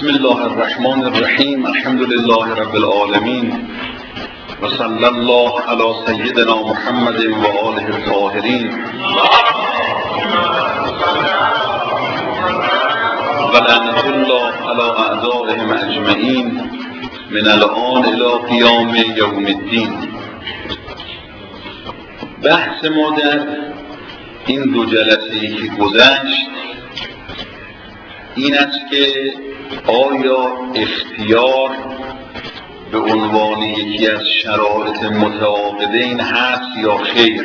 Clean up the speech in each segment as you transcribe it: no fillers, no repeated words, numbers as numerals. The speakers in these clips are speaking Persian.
بسم الله الرحمن الرحیم. الحمد لله رب العالمین و صلی الله علی سیدنا محمد و آله الطاهرین و لعنة الله علی اعدائهم اجمعین من الآن الی قیام یوم الدین. بحث ما در این دو جلسه‌ای که گذشت این است که آیا اختیار به عنوان یکی از شرایط متعاقدین هست یا خیر؟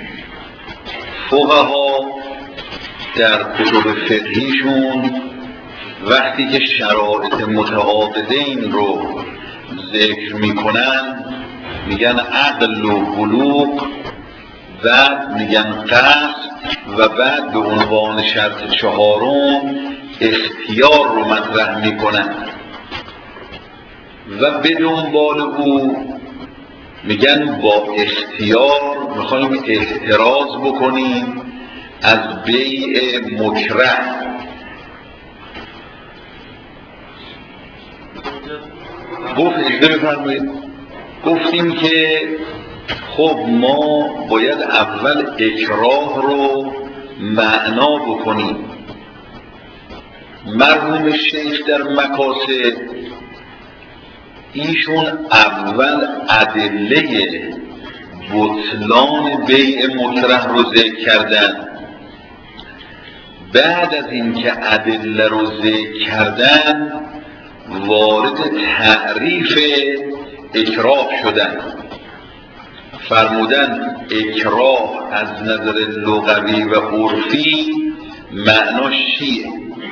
فقها در کتب فقهیشون وقتی که شرایط متعاقدین رو ذکر میکنن میگن عقل و بلوغ، بعد میگن قصد و بعد به عنوان شرط چهارم اختیار رو مطرح میکنن و به دنبال او میگن با اختیار میخوایم احتراز بکنیم از بیع مکره. گفتیم که خب ما باید اول اکراه رو معنا بکنیم. مرحوم شیخ در مقاصد ایشون اول ادله بطلان بیع مکره رو ذکر کردن، بعد از اینکه ادله رو ذکر کردن وارد تعریف اکراه شدن. فرمودن اکراه از نظر لغوی و عرفی معناش چیه؟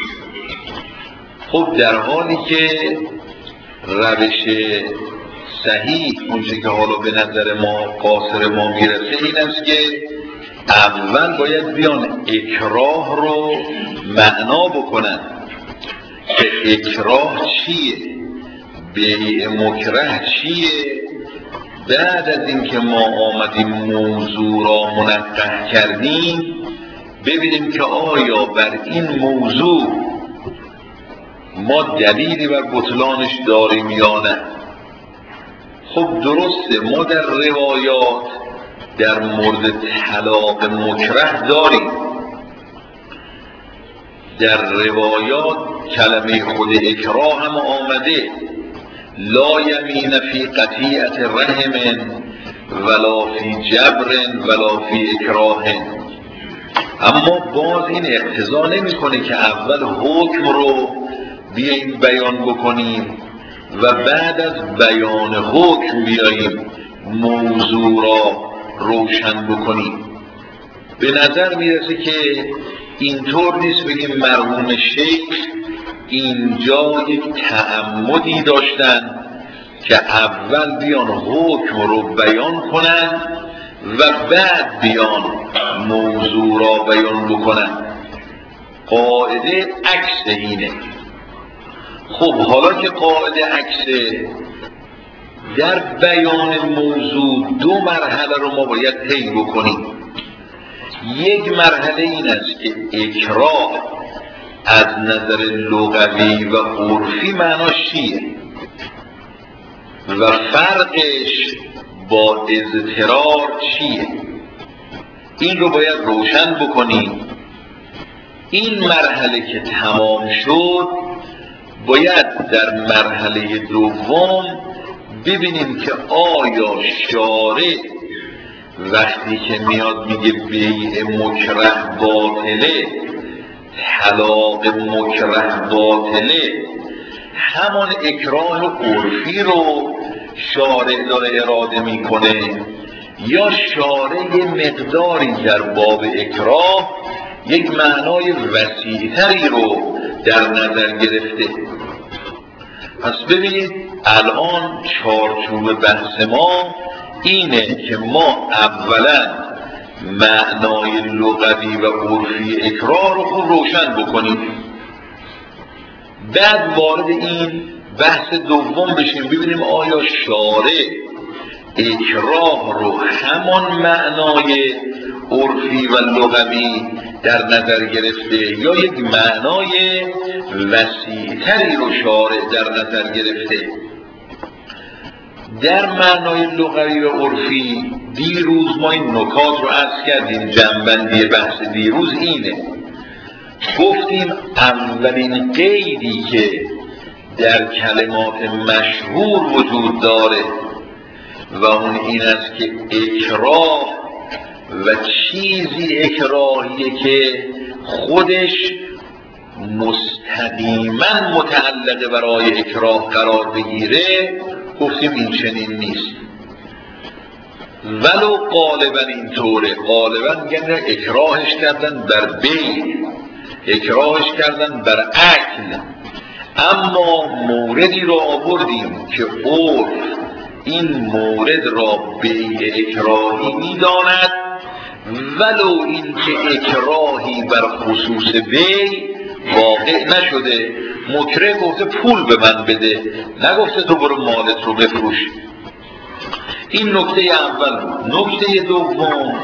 خب در حالی که روش صحیح اونچه که حالا به نظر ما قاصر ما میرسه این است که اول باید بیان اکراه رو معنا بکنن که اکراه چیه، بیع مکره چیه. بعد از اینکه ما آمدیم موضوع را منقح کردیم ببینیم که آیا بر این موضوع ما دلیلی بر بطلانش داریم یا نه. خب درسته ما در روایات در مورد طلاق مکره داریم، در روایات کلمه خود اکراه هم آمده، لا یمین فی قطیعة رحم ولا فی جبر ولا فی اکراه. اما باز این اقتضا نمی‌کنه که اول حکم رو بیاییم بیان بکنیم و بعد از بیان حکم بیاییم موضوع را روشن بکنیم. به نظر میرسه که اینطور نیست بگیم مرحوم شیخ اینجا یک تعمدی داشتن که اول بیان حکم رو بیان کنن و بعد بیان موضوع را بیان بکنن. قاعده عکس اینه. خب حالا که قاعده عکسه، در بیان موضوع دو مرحله رو ما باید طی بکنیم. یک مرحله این است که اکراه از نظر لغوی و عرفی معناش چیه و فرقش با اضطرار چیه، این رو باید روشن بکنیم. این مرحله که تمام شد باید در مرحله دوم ببینیم که آیا شارع وقتی که میاد میگه بیع مکره باطله، طلاق مکره باطله، همان اکراه عرفی رو شارع داره اراده میکنه یا شارع یه مقداری در باب اکراه یک معنای وسیع‌تری رو در نظر گرفته. پس ببینید الان چارچوب بحث ما اینه که ما اولا معنای لغوی و عرفی اکراه رو خوب روشن بکنیم، بعد وارد این بحث دوم بشیم ببینیم آیا شارع اکراه رو همان معنای عرفی و لغوی در نظر گرفته یا یک معنای وسیع‌تری رو شارع در نظر گرفته؟ در معنای لغوی و عرفی دیروز ما این نکات رو عرض کردیم. جنبندی بحث دیروز اینه، گفتیم اولین قیدی که در کلمات مشهور وجود داره و اون این است که اکراه و چیزی اکراهیه که خودش مستقیما متعلق برای اکراه قرار بگیره، گفتیم این چنین نیست. ولو غالبا اینطوره، غالبا میگن اکراهش کردن بر بیع، اکراهش کردن بر اکل، اما موردی رو آوردیم که عرف این مورد را بیع اکراهی میداند، ولو این که اکراهی بر خصوص بیع واقع نشده. مکره گفته پول به من بده، نگفته تو برو مالت رو بفروش. این نکته اول. نکته دوم،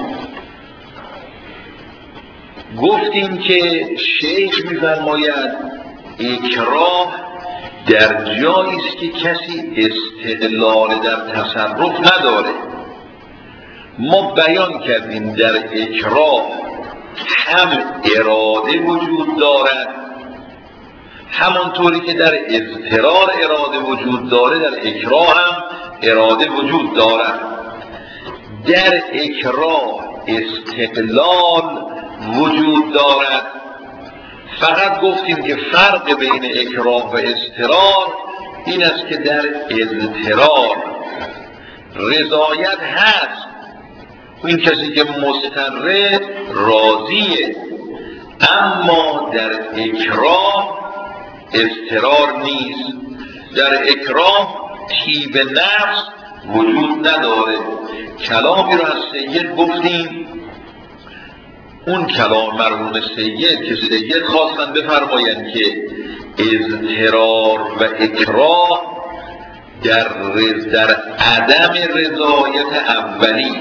گفتیم که شیخ می‌فرماید اکراه در جایی است که کسی استقلال در تصرف نداره. ما بیان کردیم در اکراه هم اراده وجود دارد، همانطوری که در اضطرار اراده وجود داره در اکراه هم اراده وجود دارد. در اکراه استقلال وجود دارد. فقط گفتیم که فرق بین اکراه و اضطرار این است که در اضطرار رضایت هست، این کسی که مضطره راضیه، اما در اکراه اضطرار نیست. در اکراه طیب نفس وجود نداره. کلامی رو از سید گفتیم، اون کلام مرحوم سید که سید خواستن بفرمایند که اضطرار و اکراه در عدم رضایت اولی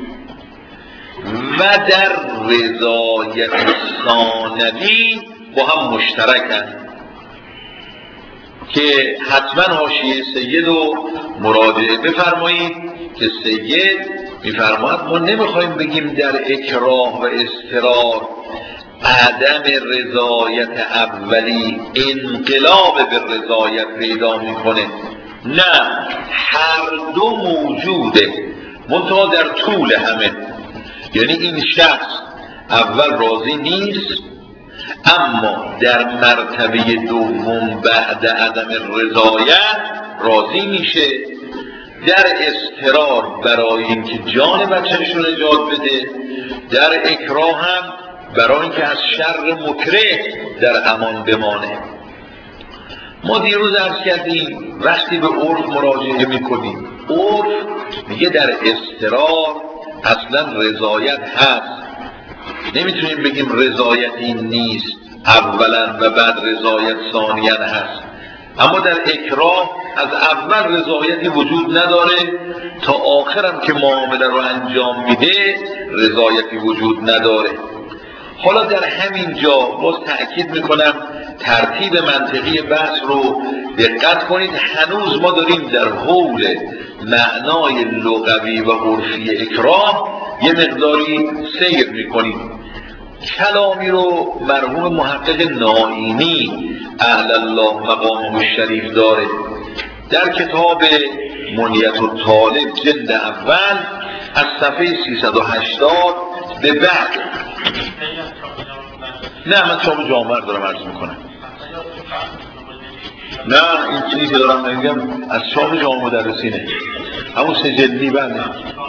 و در رضایت ثانوی با هم مشترکند، که حتما حاشیه سید رو مراجعه بفرمایید که سید میفرماید ما نمیخوایم بگیم در اکراه و اضطرار عدم رضایت اولی انقلاب به رضایت پیدا میکنه، نه، هر دو موجوده، منتها در طول همه. یعنی این شخص اول راضی نیست، اما در مرتبه دوم بعد عدم رضایت راضی میشه. در اضطرار برای اینکه جان بچه‌ش رو نجات بده، در اکراه هم برای اینکه از شر مکره در امان بمانه. ما دیروز عرض کردیم وقتی به عرف مراجعه میکنیم، عرف میگه در اضطرار اصلا رضایت هست، نمیتونیم بگیم رضایتی نیست اولا و بعد رضایت ثانیا هست. اما در اکراه از اول رضایتی وجود نداره تا آخرم که معامله رو انجام میده رضایتی وجود نداره. حالا در همین جا باز تأکید میکنم ترتیب منطقی بحث رو دقت کنید. هنوز ما داریم در حول معنای لغوی و عرفی اکراه یه مقداری سیر میکنیم. کلامی رو مرحوم محقق نائینی اعلی الله مقامه الشریف داره در کتاب منیت الطالب جلد اول از صفحه 380 به بعد. نه، من چاپ جامعه دارم عرض میکنم. نه، این چیزی که دارم میگم از چاپ جامعه مدرسینه، همون سجلی بنده.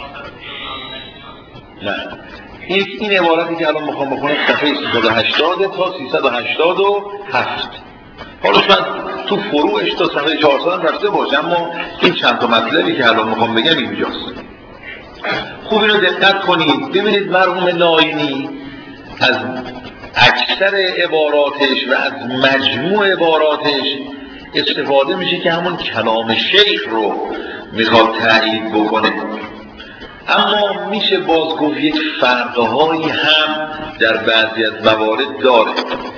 نه، این عبارتی که الان میخوام بخونم صفحه 380 تا 387. حالا من تو فروعش تا صفحه 400 هم رفته باشم، اما این چند تا مطلبی که الان میخوام بگم اینجاست. خوب اینو دقت کنید ببینید مرحوم نائینی از اکثر عباراتش و از مجموع عباراتش استفاده میشه که همون کلام شیخ رو میخواد تایید بکنه. اما میشه باز گفت یک فرقهایی هم در بعضی از موارد داره.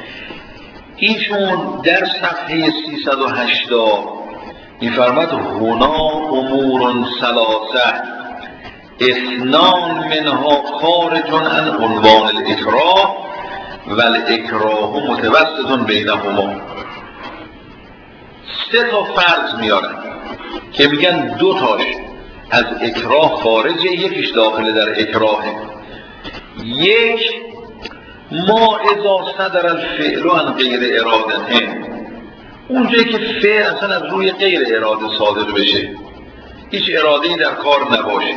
ایشون در صفحه 380 میفرماد هنا امور ثلاثه اثنان منها خارج عن عنوان الاکراه و الاکراه متوسط بینهما. 3 تا فرض میارن که میگن 2 تاش از اکراه خارجه، یکیش داخل در اکراهه. یک ما اذا صدر الفعل عن غیر اراده، اونجایی که فعل اصلا از روی غیر اراده صادر بشه، هیچ اراده‌ای در کار نباشه.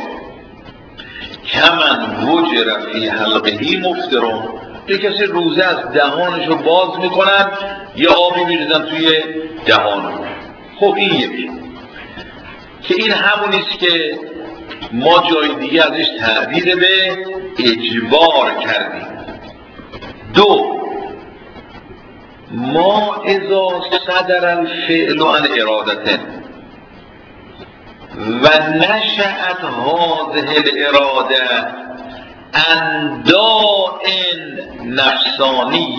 کمن وجر فی حلقهی مفطرون، یه کسی روزه از دهانشو باز میکنن یه آبی میریزن توی دهانو. خب این یکی که این همونیست که ما جای دیگه ازش تعبیر به اجبار کردیم. 2 ما اذا صدر الفعل عن ارادته و نشأت هذه الاراده عن داء نفسانی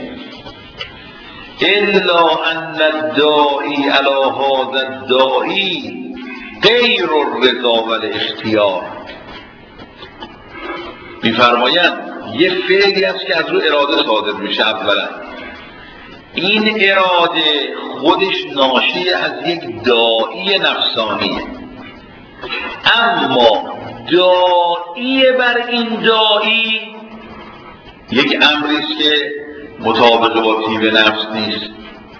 الا ان الداعی علی هذا الداعی غیر الرضا و الاختیار. میفرمایند یه فعلی است که از رو اراده صادر میشه. اولا این اراده خودش ناشی از یک داعی نفسانیه، اما داعی بر این داعی یک امریست که مطابق با طیب نفس نیست.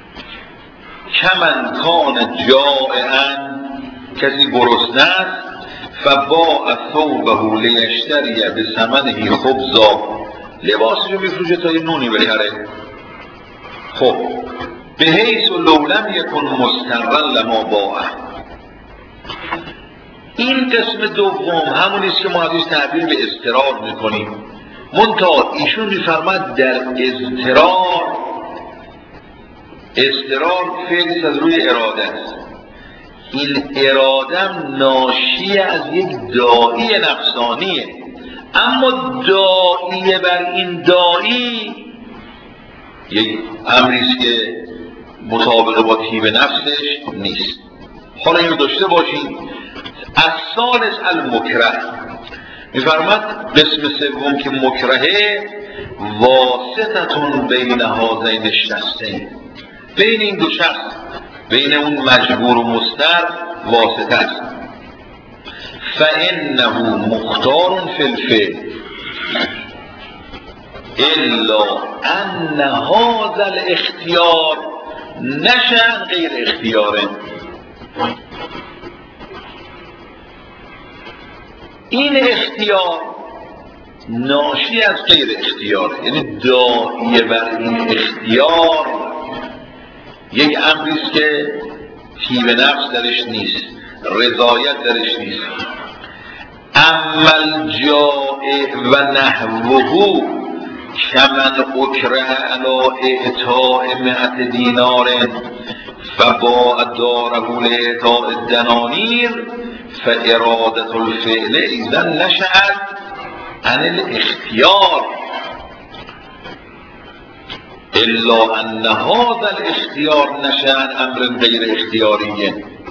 کمن کان جائعا، کسی گرسنه است، فباع ثوبه لیشتری بثمنه خبزا، لباسش رو میفروشه تا یه نونی بخره. خب به حیث لو لم یکن مسترا لما باعه. این قسم دوم همونیست که ما ازش تعبیر به اضطرار میکنیم. منتها ایشون میفرماد در اضطرار فعلی از روی اراده است. این اراده ناشی از یک داعی نفسانیه، اما داعی بر این داعی یک امریست که مطابق با طیب نفسش نیست. حالا اینو داشته باشید. الثالث المکره، میفرماد قسم سوم که مکرهه واسطتون بین هذین الشخصین، بین این دو شخص، بین اون مجبور و مضطر واسطه است. فانه مختار فی الفعل الا ان هذا الاختیار نشأ غیر اختیاره. این اختیار ناشی از غیر اختیار، یعنی داعی بر این اختیار یک امریست که طیب نفس درش نیست، رضایت درش نیست. اما الجائع و نحوه کمن اکره علی اعطاء 100 دینار فباع داره لاعطاء الدنانیر فاراده الفعل اذا نشأت عن الاختیار الا ان هذا الاختیار نشأ عن امر غیر اختیاری.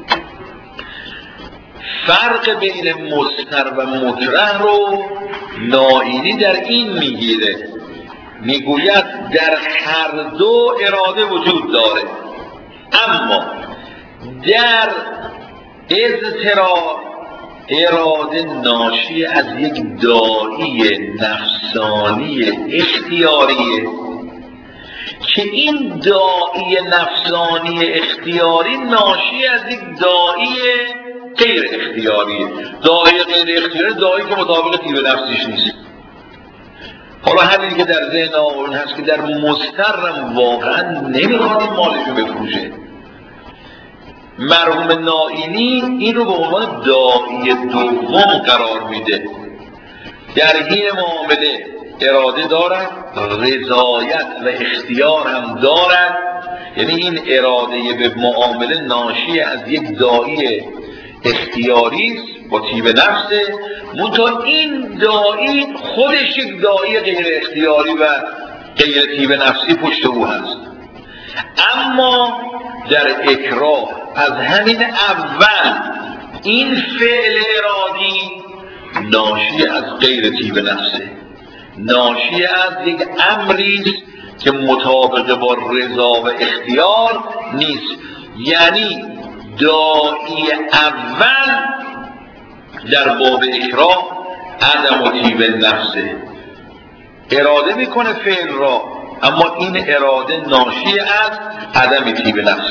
فرق بین مضطر و مکره رو نائینی در این میگیره، میگوید در هر دو اراده وجود داره، اما در اضطرار اراده ناشی از یک داعی نفسانی اختیاریه که این داعی نفسانی اختیاری ناشی از یک داعی غیر اختیاریه. داعی غیر اختیاری داعی که مطابق طیب نفسش نیست. حالا همین که در ذهن آقایون هست که در مضطرم واقعا نمیخواد این مالشو بفروشه. مرحوم نائینی این رو به عنوان داعی دوم قرار میده. در این معامله اراده دارد، رضایت و اختیار هم دارد، یعنی این اراده به معامله ناشی از یک داعی اختیاری است با طیب نفسه، منتها این داعی خودش یک داعی غیر اختیاری و غیر طیب نفسی پشت او هست. اما در اکراه از همین اول این فعل ارادی ناشی از غیر طیب نفسه، ناشی از یک امریست که مطابق با رضا و اختیار نیست. یعنی داعی اول در باب اکراه عدم و طیب نفسه، اراده میکنه فعل را، اما این اراده ناشی از عدم طیب نفسه.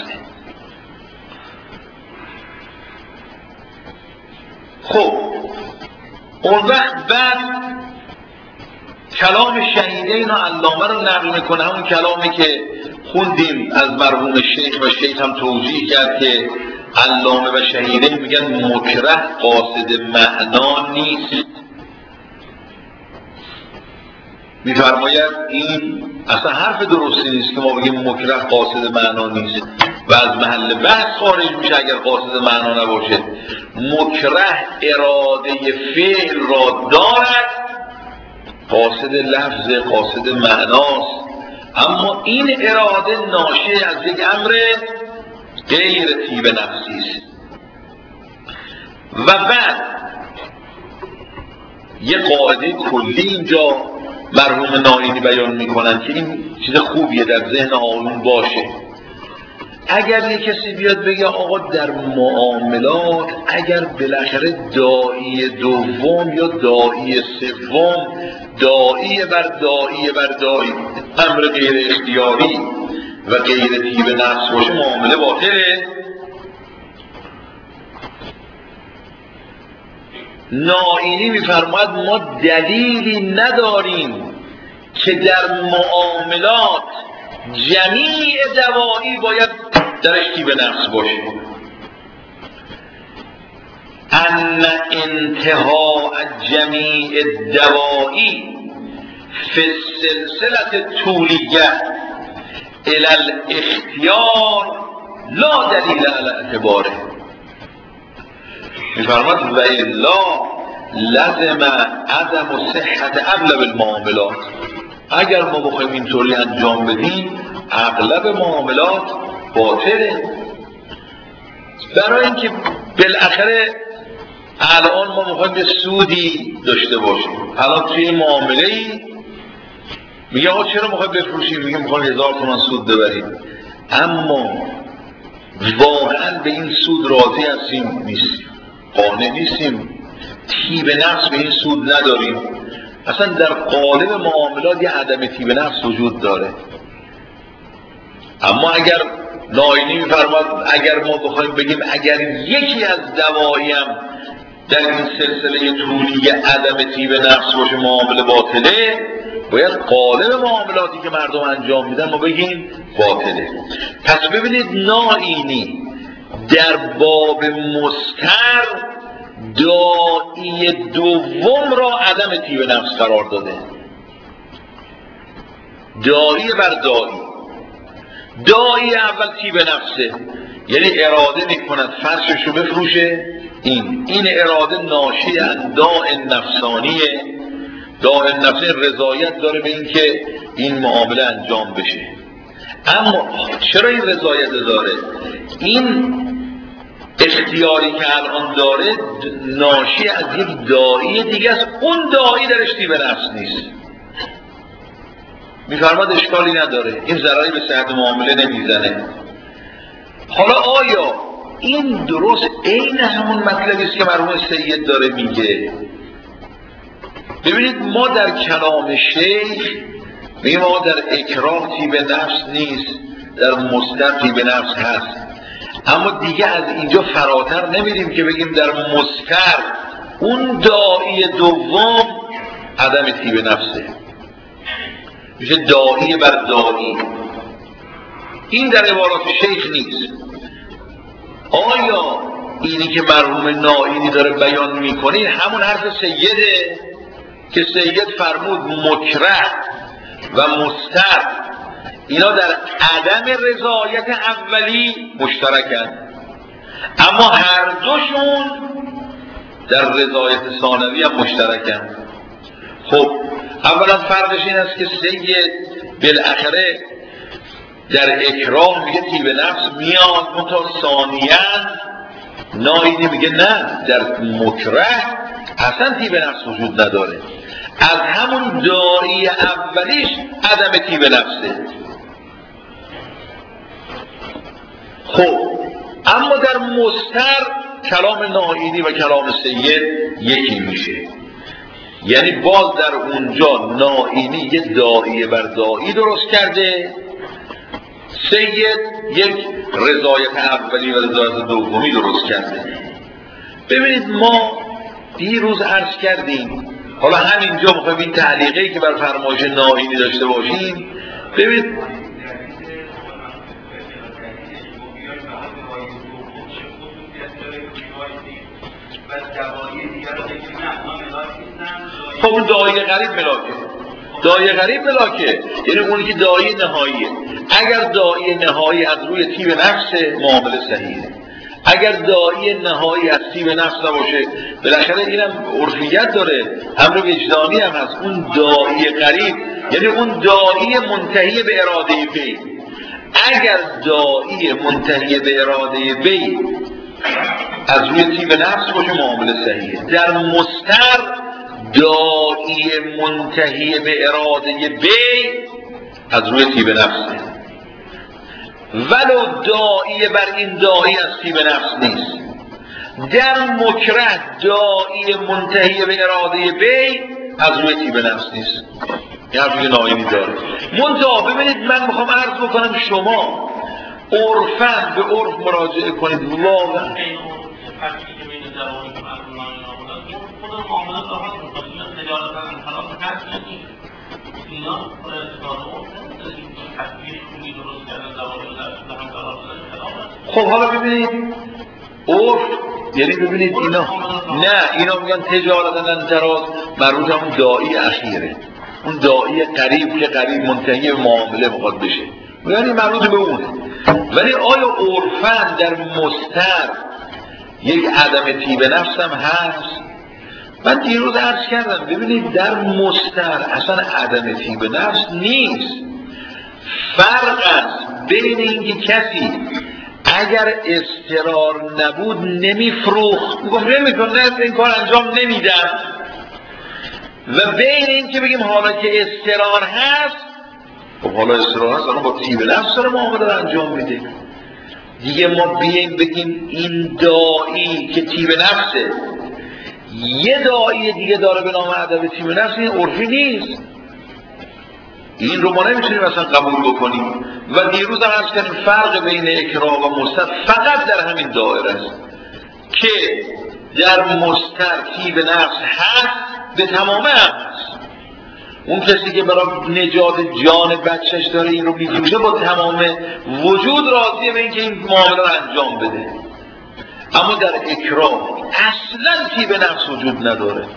خب اون وقت بعد کلام شهیدین و علامه رو نقل میکنه، همون کلامی که خوندیم از مرحوم شیخ و شیخ هم توضیح کرد که علامه و شهیدین میگن مکره قاصد معنا نیست. میفرماید این اصلا حرف درستی نیست که ما بگیم مکره قاصد معنا نیست و از محل بحث خارج میشه اگر قاصد معنا نباشه. مکره اراده فعل را دارد، قاصد لفظ، قاصد معناست، اما این اراده ناشی از یک امر غیر طیب نفسی است. و بعد یه قاعده کلی اینجا مرحوم نائینی بیان میکنن که این چیز خوبیه در ذهن آقایون باشه. اگر یه کسی بیاد بگه آقا در معاملات اگر بالاخره داعی دوم یا داعی سوم داعی بر داعی امر غیر اختیاری و غیر طیب نفس باشه معامله باطله، نائینی میفرماید ما دلیلی نداریم که در معاملات جمیع دواعی باید درش طیب نفس باشه. ان انتهاء جمیع دواعی فی السلسله طولیه الی الاختیار لا دلیل علی اعتباره. میفرماید و الا لزم عدم صحت اغلب المعاملات. اگر ما بخوایم اینطوری انجام بدیم اغلب معاملات باطله، برای اینکه بالاخره الان ما میخوایم یه سودی داشته باشیم. الان توی معامله‌ای میگه آقا چرا میخوایم بفروشیم؟ میگه میخوایم 1000 تومان سود ببریم، اما واقعا به این سود راضی هستیم؟ نیستیم، قانع نیستیم، طیب نفس به این سود نداریم. اصلا در قالب معاملات یه عدم طیب نفس وجود داره. اما اگر نائینی میفرماد اگر ما بخوایم بگیم اگر یکی از دواعی هم در این سلسله طولی عدم طیب نفس باشه معامله باطله، باید قالب معاملاتی که مردم انجام میدن ما بگیم باطله. پس ببینید نائینی در باب مستر داعی دوم را عدم طیب نفس قرار داده. داعی بر داعی اول طیب نفسه، یعنی اراده میکند فرشش رو بفروشه، این اراده ناشی از داع نفسانیه. داع نفسی رضایت داره به این که این معامله انجام بشه. اما چرا این رضایت داره؟ این اختیاری که الان داره ناشی از یک داعی دیگه است، اون داعی درش طیب نفس نیست. میفرماد اشکالی نداره، این ضرری به صحت معامله نمیزنه. حالا آیا این درست عین همون مطلبی است که مرحوم سید داره میگه؟ ببینید ما در کلام شیخ میگیم ما در اکراه طیب نفس نیست، در مستر طیب نفس هست، اما دیگه از اینجا فراتر نمیریم که بگیم در مسکر اون داعی دوم عدم طیب نفسه، میشه داعی بر داعی. این در عبارات شیخ نیست. آیا اینی که مرحوم نائینی داره بیان میکنه همون حرف سیده که سید فرمود مکره و مستر اینا در عدم رضایت اولی مشترکن، اما هر دوشون در رضایت ثانوی هم مشترکن. خب اولا فرقش این است که سید بالاخره در اکراه میگه طیب نفس میاد، منتها ثانیاً ناینی میگه نه، در مکره اصلا طیب نفس وجود نداره. از همون داعی اولیش عدم طیب نفسه. خب اما در مستر کلام ناینی و کلام سید یکی میشه، یعنی باز در اونجا ناینی یه داعی بر داعی درست کرده، سید یک رضایت اولی و رضایت دومی درست کرده. ببینید ما دیروز عرض کردیم، حالا همینجا میخوایم این تعلیقی که بر فرمایش ناینی داشته باشیم. ببینید خب اون داعی غریب ملاکه، داعی غریب ملاکه یعنی اونی که داعی نهاییه. اگر داعی نهایی از روی طیب نفس معامله صحیحه، اگر داعی نهایی از طیب نفس نباشه بالاخره اینم عرفیت داره، امر وجدانی هم هست. اون داعی غریب یعنی اون داعی منتهی به اراده بی، اگر داعی منتهی به اراده بی از روی طیب نفس باشه معامله صحیحه. در مستر داعی منتهی به اراده بی از روی طیب نفسه، ولو داعی بر این داعی از طیب نفس نیست. در مکره داعی منتهی به اراده بی از روی طیب نفس نیست، یعنی روی ناینی داره. منتها ببینید من میخوام عرض بکنم شما عرفاً به عرف مراجعه کنید. واقعا خب حالا ببینید عرف یعنی ببینید اینا نه، اینا میگن تجارت انتراز مربوط همون داعی اخیره، اون داعی قریب که قریب منتهی معامله میخواد بشه، یعنی مربوط به اونه. ولی آیا عرفاً در مستر یک عدم طیب نفس هم هست؟ من دیروز عرض کردم ببینید در مستر اصلا عدم طیب نفس نیست. فرق است بین اینکه کسی اگر اضطرار نبود نمیفروخت، میگم نمیکنه این کار انجام نمیدم، و بین این که بگیم حالا که اضطرار هست، خب حالا اضطرار هست الان با طیب نفس داره معامله رو انجام میده دیگه. ما بیاییم بگیم این داعی که طیب نفسه یه داعی دیگه داره به نام عدم طیب نفس، این عرفی نیست، این رو ما نمیتونیم اصلا قبول بکنیم. و دیروز هم عرض کردیم فرق بین اکراه و مستر فقط در همین دایره است که در مستر طیب نفس هست به تمامه هم هست. اون کسی که برای نجات جان بچهش داره این رو میفروشه با تمام وجود راضیه به اینکه این معامله رو انجام بده. اما در اکراه اصلا طیب نفس وجود نداره،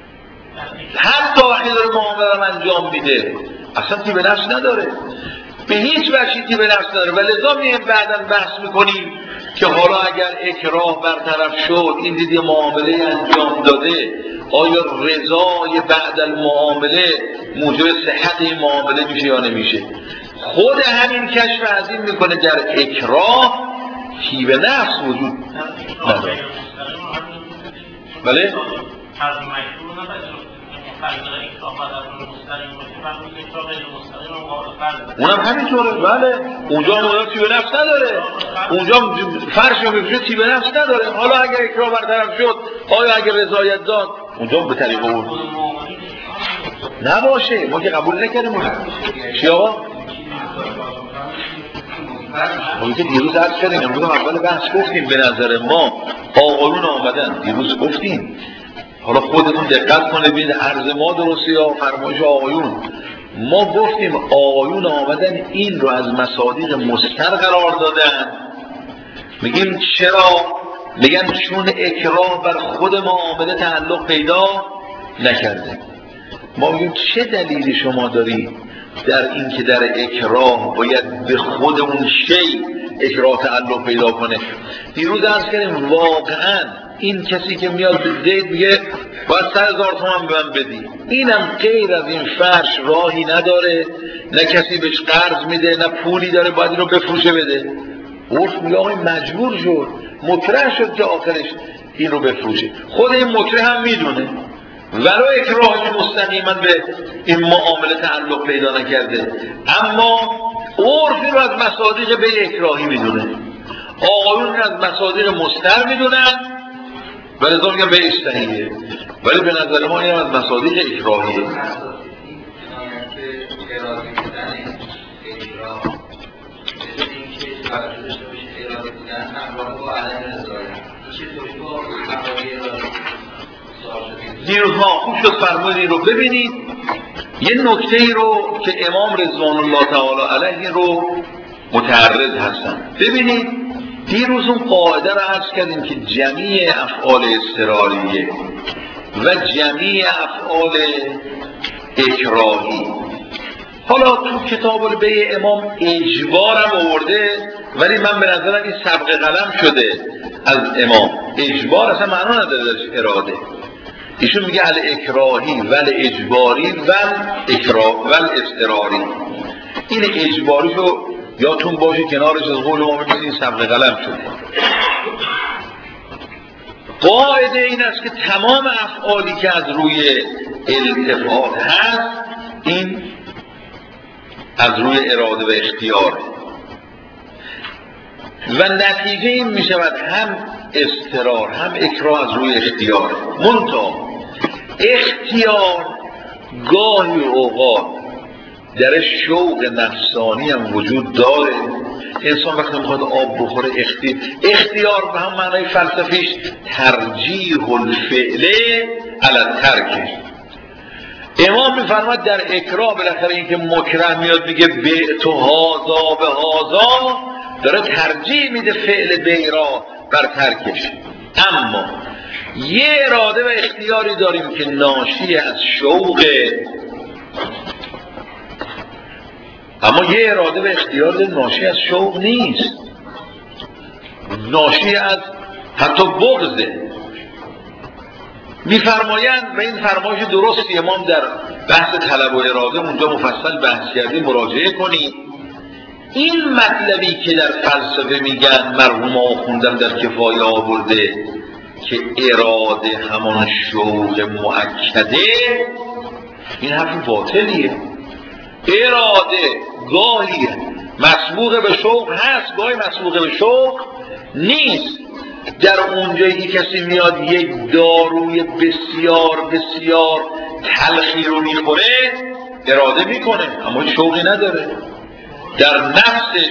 حتی وقتی داره معامله رو انجام میده اصلا طیب نفس نداره، به هیچ وجهی طیب نفس نداره. و لذا میایم بعداً بحث میکنیم که حالا اگر اکراه برطرف شد، این دیدی معامله انجام داده، آیا رضای بعد المعامله موجب صحت این معامله میشه یا نمیشه؟ خود همین کشف عظیم میکنه در اکراه طیب نفس وجود نداره. بله؟ اونم همینطوره. بله اونجا مورد طیب نفس نداره، اونجا فرش رو میفشه طیب نفس نداره. حالا اگر اکراه برطرف شد، آیا اگر رضایت داد اونجا به طریق اون نباشه، ما که قبول نکردیم. چی آقا؟ ما که دیروز عرض کردیم، امروز هم اول بحث گفتیم به نظر ما آقایون آمدن، دیروز گفتیم، حالا خودتون دقت کنه ببینید عرض ما درسته یا فرمایش آقایون. ما گفتیم آقایون آمدن این رو از مصادیق مستر قرار دادن. میگیم چرا؟ میگن چون اکراه بر خود معامله تعلق پیدا نکرده. ما میگیم چه دلیلی شما داری در این که در اکراه باید به خود اون شی اکراه تعلق پیدا کنه؟ دیروز عرض کردیم واقعا این کسی که میاد به زید میگه باید 100,000 تومان به من بدی، اینم غیر از این فرش راهی نداره، نه کسی بهش قرض میده نه پولی داره باید این رو بفروشه بده. عرف میگه آقای مجبور شد، مکره شد که آخرش این رو بفروشه. خود این مکره هم میدونه ولو اکراهش مستقیما به این معامله تعلق پیدا نکرده، اما عرفی رو از مصادیق به اکراهی میدونه، آقایون از مصادیق مستر میدونن ولی ازا میگن به صحیحه، ولی به نظر ما این از مصادیق اکراهیه. دیروزها خوب شد فرمودین رو ببینید، یه نکته ای رو که امام رضوان الله تعالی علیه رو متعرض هستن. ببینید دیروز اون قاعده رو عرض کردیم که جمیع افعال اضطراریه و جمیع افعال اکراهی. حالا تو کتاب البیع امام اجبارم آورده، ولی من به نظرم این سبق قلم شده از امام. اجبار اصلا معنا نداره درش اراده. ایشون میگه الاکراهی ول اجباری ول اضطراری. این اجباریشو یادتون باشه کنارش از قول امام این سبق قلم شده. قاعده این است که تمام افعالی که از روی التفات هست این از روی اراده و اختیار و نتیجه این می شود هم اضطرار هم اکراه از روی اختیار. منتها اختیار گاهی اوقات در شوق نفسانی هم وجود داره. انسان وقتی میخواد آب بخوره اختیار به هم معنای فلسفیش ترجیح الفعل علی الترک. امام میفرماد در اکراه بالاخره این که مکره میاد میگه بعت هذا به هذا، داره ترجیح میده فعل بی را بر ترکش. اما یه اراده و اختیاری داریم که ناشی از شوق، اما یه اراده و اختیار ناشی از شوق نیست، ناشی از حتی بغضه. میفرمایند و این فرمایش درستی امام در بحث طلب و اراده اونجا مفصل بحث کردیم، مراجعه کنید. این مطلبی که در فلسفه میگن مرحوم آخوندم در کفایه آورده که اراده همان شوق مؤکده، این حرف باطلیه. اراده گاهی مسبوق به شوق هست، گاهی مسبوق به شوق نیست. در اونجایی که کسی میاد یک داروی بسیار بسیار تلخی رو میخوره اراده میکنه اما شوقی نداره، در نفسش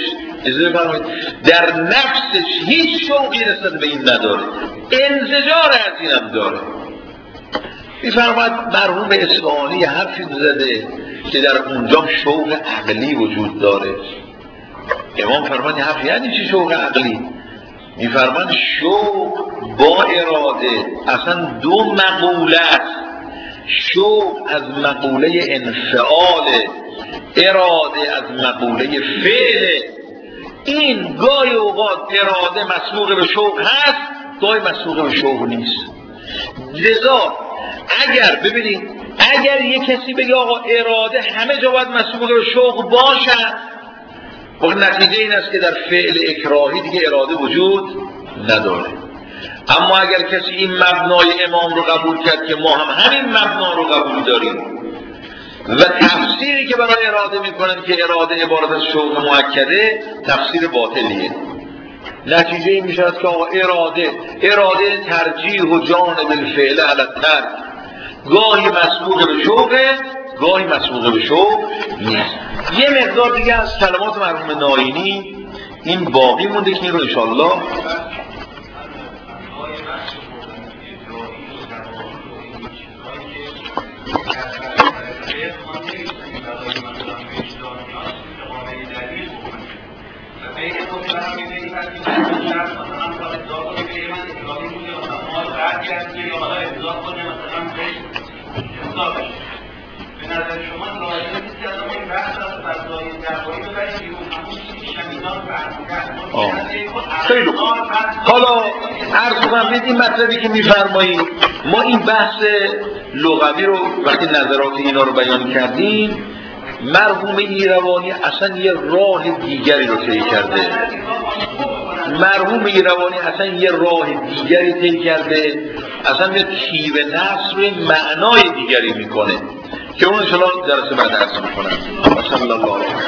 در نفسش هیچ شوقی نسبت به این نداره، انزجار از اینم داره. میفرماید مرحوم اصفهانی حرفی زده که در اونجا شوق عقلی وجود داره. امام فرماید حرف یعنی چی شوق عقلی؟ میفرماید شوق با اراده اصلا دو مقوله است. شوق از مقوله انفعال، اراده از مقوله فعل. این گاهی اوقات اراده مسبوق به شوق هست، گاهی مسبوق به شوق نیست. لذا اگر ببینید اگر یک کسی بگه آقا اراده همه جا باید مسبوق به شوق باشد، نتیجه این است که در فعل اکراهی دیگه اراده وجود نداره. اما اگر کسی این مبنای امام رو قبول کرد که ما هم همین مبنا رو قبول داریم و تفسیری که برای اراده میکنن که اراده عبارت از شوق مؤکده، تفسیر باطلیه. نتیجه این میشود که آقا اراده ترجیح و جانب الفعل علی الترک، گاهی مسبوق به شوقه گاهی مسبوق به شوق نیست. یه مقدار دیگه از کلمات مرحوم ناینی این باقی مونده که این رو انشاءالله به نظر شما لازم نیست که از این بحث از فضای درباری ببریم بیرون، همون چیزی که شنیدان خیلی خوب. حالا عرض کنم این مطلبی که میفرمایید، ما این بحث لغوی رو وقتی نظرات اینا رو بیان کردیم، مرحوم ایروانی اصلا یه راه دیگری رو طی کرده. مرحوم ایروانی اصلا یه راه دیگری طی کرده، اصلا یه تیب نصر معنای دیگری میکنه که اون انشاءالله جلسه بعد عرض میکنم. صلی الله علیه و